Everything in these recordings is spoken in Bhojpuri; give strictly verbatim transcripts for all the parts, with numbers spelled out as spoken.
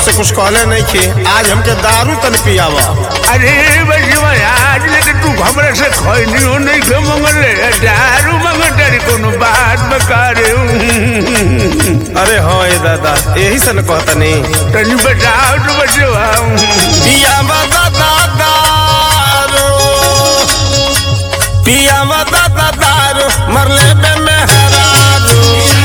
हमसे कुछ कहले नहीं थे। आज हमके दारू तन पियावा। अरे बजवा आज लेकिन तू हमरे से खैनी हो नहीं के मंगले दारू मंगतारी कोनो बात बका रे। अरे हाँ ये दादा यही से न कहता नहीं तनी बताओ तो बजवा पियावा दादा दारू पियावा दादा दारू मरले बे में हरारू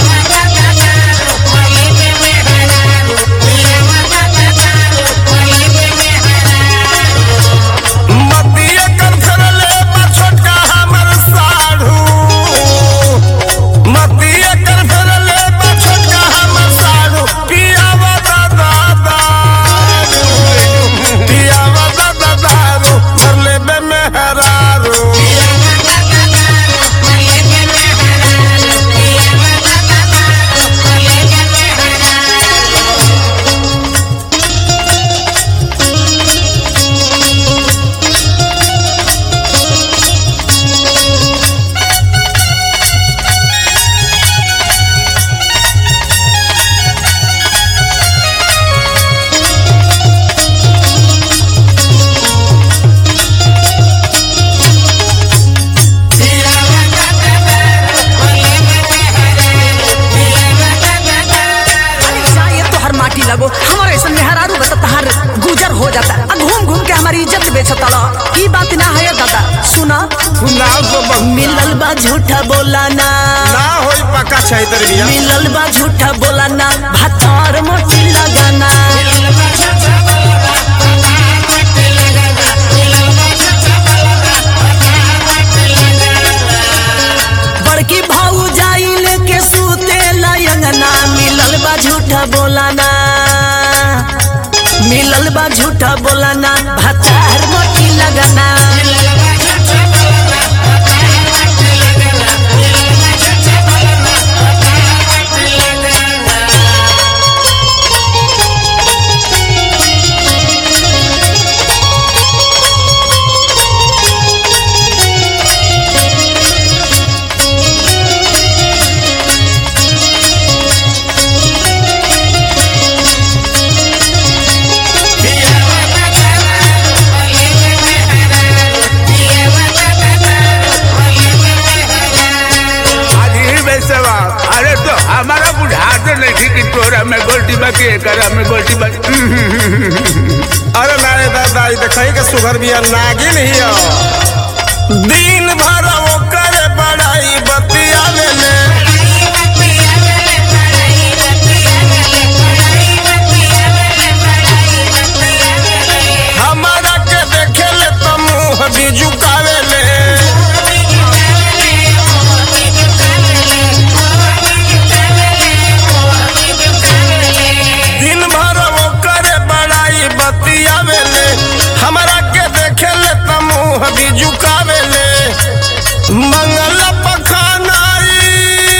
लगो हमारे ऐसा मेहरारू बता तहार गुजर हो जाता घूम घूम के हमारी इज्जत बेचता ई बात ना है दादा। सुना सुना तो मिलल बा झूठा बोला ना ना होई पक्का छै इधर भी मिलल बा झूठा बोला ना भातार मोटी लगाना बड़की भाऊ जाइल के सूते लयंगना मिलल बा झूठा बोला ना मिलल बा झूठा बोला ना भातार मोटी लगाना अरे तो हमारा बुझाते नहीं कि तोरा में गोल्टी बाकी करा में गोल्टी बाकी। अरे नारे दादा देखई के सुगर बिया नागिन हिया दिन भर वो करे बड़ाई बतिया ले हमारा के देखे ले तो मुंह भी झुकावे ले हमारा के देखे ले तो मुंह भी झुकावे ले मंगल पखानाई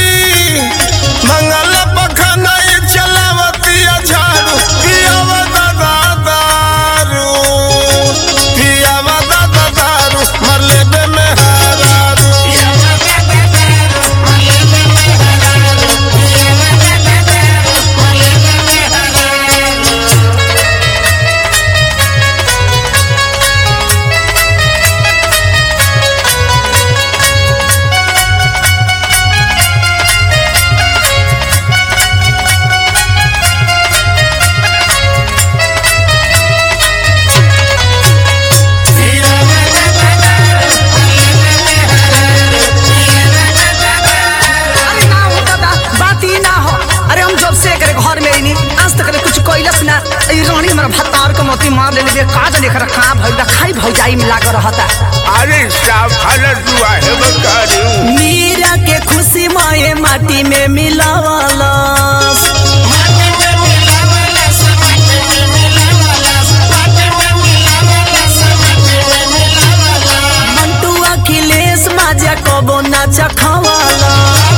मंगल पखानाई चलावती झाड़ू पियावा दादा दारू पियावा दादा दारू मरले बे में हरारू रानी हमारा भत्तार के मोती मार ले ले का जाने कर का भइला खाई भौजाई में लाग रहता। अरे साफ हालत हुआ है बकारी मीरा के खुशी माए माटी में मिलावाला मंटू अखिलेश माजा कबो ना चखवाला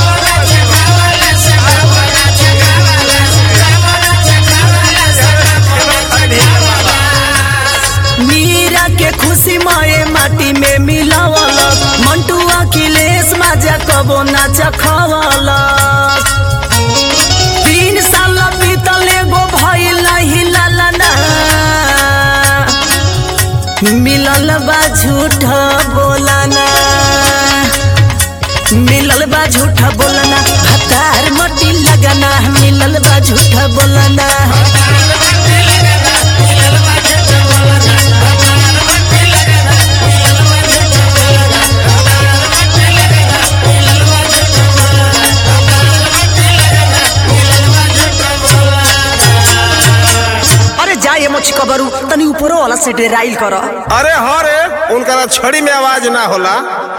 मीरा के खुशी माए माटी में मिलावाला मंटू अखिलेश माजा कबो ना चखवाला तीन साल बीतल एगो भइल हिला मिलल बा झूठ बोलाना, मिलल बा झूठ बोलाना, भतार मटी लगाना, मिलल बा झूठ बोलाना। जाए मुझ कबरू तनी ऊपरो वाला से डेराइल कर। अरे हाँ रे, उनका छड़ी में आवाज ना होला।